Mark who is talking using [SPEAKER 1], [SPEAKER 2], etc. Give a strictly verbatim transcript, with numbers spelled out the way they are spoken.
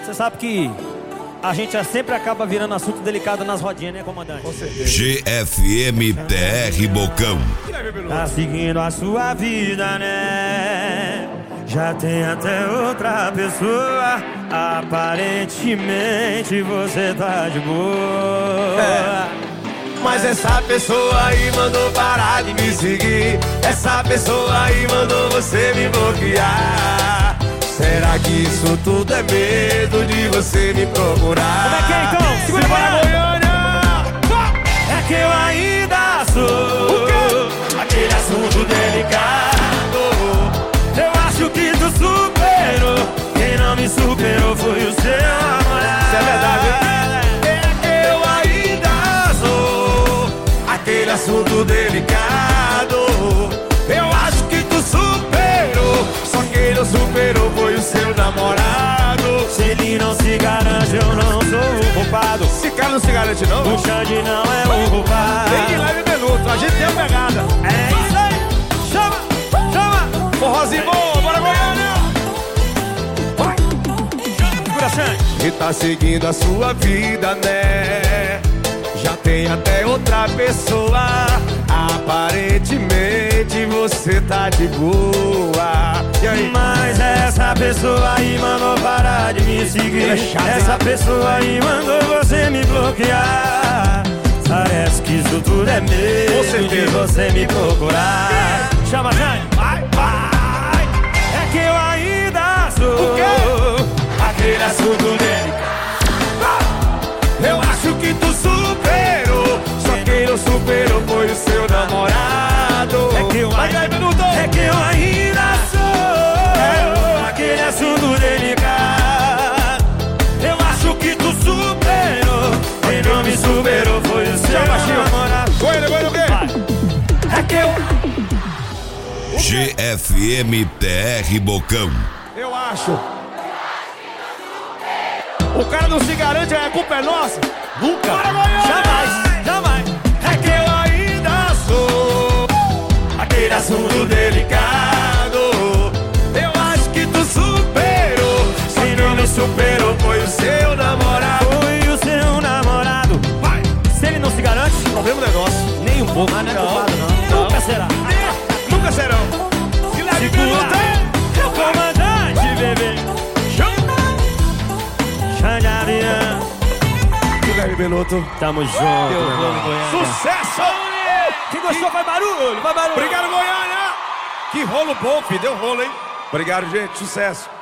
[SPEAKER 1] Você sabe que a gente sempre acaba virando assunto delicado nas rodinhas, né, comandante?
[SPEAKER 2] Com certeza.
[SPEAKER 3] G F M T R Bocão.
[SPEAKER 1] Tá seguindo a sua vida, né? Já tem até outra pessoa. Aparentemente você tá de boa.
[SPEAKER 2] É. Mas essa pessoa aí mandou parar de me seguir. Essa pessoa aí mandou você me bloquear. Será que isso tudo é medo de você me procurar?
[SPEAKER 1] Como é que é então? Segura
[SPEAKER 2] para Goiânia!
[SPEAKER 1] É que eu ainda sou aquele assunto delicado. Eu acho que tu superou. Quem não me superou foi o seu namorado.
[SPEAKER 2] Isso é verdade, hein? É que eu ainda sou aquele assunto delicado. Eu acho que tu superou. Só quem não superou foi o seu namorado.
[SPEAKER 1] Se ele não se garante, eu não sou o culpado.
[SPEAKER 2] Esse cara não se garante, não?
[SPEAKER 1] O Xande não é o culpado.
[SPEAKER 2] Tem que ir lá em minuto, a gente tem a pegada.
[SPEAKER 1] É isso aí. Chama, chama.
[SPEAKER 2] Forrozinho bom, bora Goiânia!
[SPEAKER 1] Vai. Segura, Xande.
[SPEAKER 2] E tá seguindo a sua vida, né? Já tem até outra pessoa. Aparentemente você tá de boa. E aí?
[SPEAKER 1] Mas essa pessoa aí mandou parar de me seguir.
[SPEAKER 2] É chato,
[SPEAKER 1] essa
[SPEAKER 2] hein?
[SPEAKER 1] pessoa aí mandou você me bloquear. Parece que isso tudo é medo de você me procurar. Chama, Jane. Vai, vai. É que eu ainda sou
[SPEAKER 2] O quê?
[SPEAKER 1] aquele assunto dele.
[SPEAKER 2] Eu acho que tu superou. Só quem não superou foi o seu namorado.
[SPEAKER 1] É que eu
[SPEAKER 2] Vai, vai, minuto.
[SPEAKER 1] É que eu ainda sou aquele assunto delicado. Eu acho que tu superou. Quem não me superou foi o seu namorado.
[SPEAKER 2] Goiânia, Goiânia, o quê?
[SPEAKER 1] É que eu...
[SPEAKER 3] G F M T R Bocão.
[SPEAKER 2] Eu acho. O cara não se garante, a culpa é nossa?
[SPEAKER 1] Nunca.
[SPEAKER 2] Bora, Goiânia!
[SPEAKER 1] Jamais, jamais.
[SPEAKER 2] É que eu ainda sou
[SPEAKER 1] Aquele assunto delicado.
[SPEAKER 2] Eu acho que tu superou. Só quem não me superou foi o seu namorado.
[SPEAKER 1] Foi o seu namorado.
[SPEAKER 2] Vai!
[SPEAKER 1] Se ele não se garante,
[SPEAKER 2] Problema negócio.
[SPEAKER 1] nem um pouco. Mas não é culpado, não.
[SPEAKER 2] Não.
[SPEAKER 1] Nunca será.
[SPEAKER 2] Nunca serão. Se leve
[SPEAKER 1] Segura. É o comandante, bebê. Xande Avião.
[SPEAKER 2] Guilherme Beloto.
[SPEAKER 1] Tamo junto, meu irmão.
[SPEAKER 2] Sucesso!
[SPEAKER 1] Quem gostou faz barulho, faz barulho.
[SPEAKER 2] Obrigado, Goiânia! Que rolo bom, filho. Deu rolo, hein? Obrigado, gente. Sucesso.